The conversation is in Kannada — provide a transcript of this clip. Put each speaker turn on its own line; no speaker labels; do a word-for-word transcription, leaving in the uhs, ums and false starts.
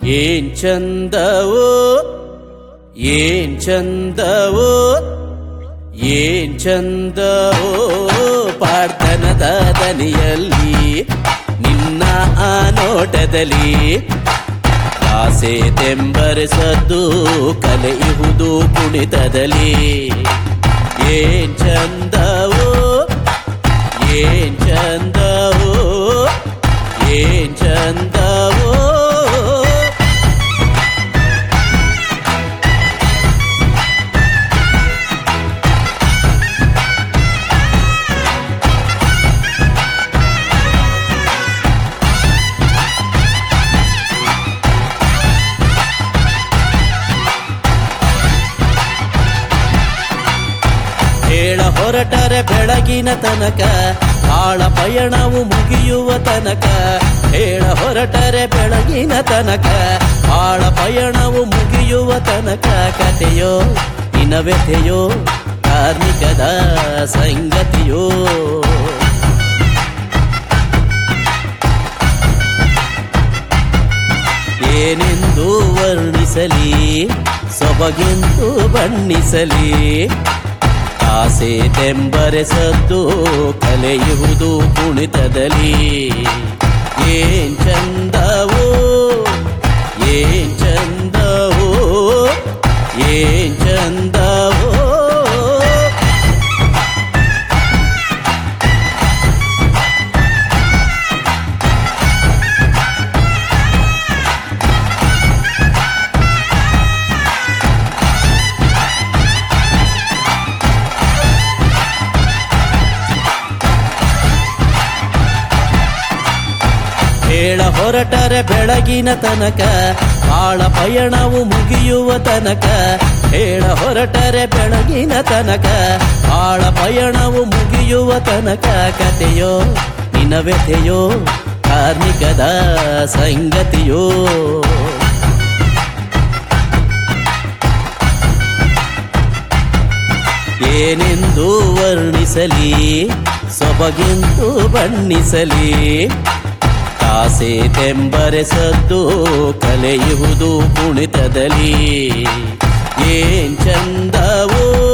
ಏನ್ ಚಂದವೋ ಏನ್ ಚಂದವೋ ಏನ್ ಚಂದವೋ ಪಾಡ್ತನದ ದನಿಯಲ್ಲಿ ನಿನ್ನ ಆ ನೋಟದಲ್ಲಿ ಆಸೆ ತೆಂಬರಿಸದ್ದು ಕಲೆಯುವುದು ಕುಣಿತದಲ್ಲಿ ಏನ್ ಚಂದವೋ ಏನ್ ಚಂದವೋ ಏನ್ ಚಂದವೋ ಹೇಳ ಹೊರಟರೆ ಬೆಳಗಿನ ತನಕ ಆಳ ಪಯಣವು ಮುಗಿಯುವ ತನಕ ಹೇಳ ಹೊರಟರೆ ಬೆಳಗಿನ ತನಕ ಆಳ ಪಯಣವು ಮುಗಿಯುವ ತನಕ ಕಥೆಯೋ ಇನವ್ಯಥೆಯೋ ಕಾರ್ಮಿಕದ ಸಂಗತಿಯೋ ಏನೆಂದು ವರ್ಣಿಸಲಿ ಸೊಬಗೆಂದು ಬಣ್ಣಿಸಲಿ ಆಸೆ ತೆಂಬರೆಸದ್ದು ಕಲೆಯುವುದು ಕುಣಿತದಲ್ಲಿ ಏನ್ ಚಂದವೋ ಏನ್ ಚಂದವೋ ಏನ್ ಚಂದವೋ ಹೇಳ ಹೊರಟರೆ ಬೆಳಗಿನ ತನಕ ಆಳ ಪಯಣವು ಮುಗಿಯುವ ತನಕ ಹೇಳ ಹೊರಟರೆ ಬೆಳಗಿನ ತನಕ ಆಳ ಪಯಣವು ಮುಗಿಯುವ ತನಕ ಕಥೆಯೋ ಇನವ್ಯಥೆಯೋ ಕಾರ್ಮಿಕದ ಸಂಗತಿಯೋ ಏನೆಂದು ವರ್ಣಿಸಲಿ ಸೊಬಗೆಂದು ಬಣ್ಣಿಸಲಿ ಆಸೆ ತೆಂಬರೆಸದ್ದು ಕಲೆಯುವುದು ಕುಣಿತದಲ್ಲಿ ಏನ್ ಚಂದವೋ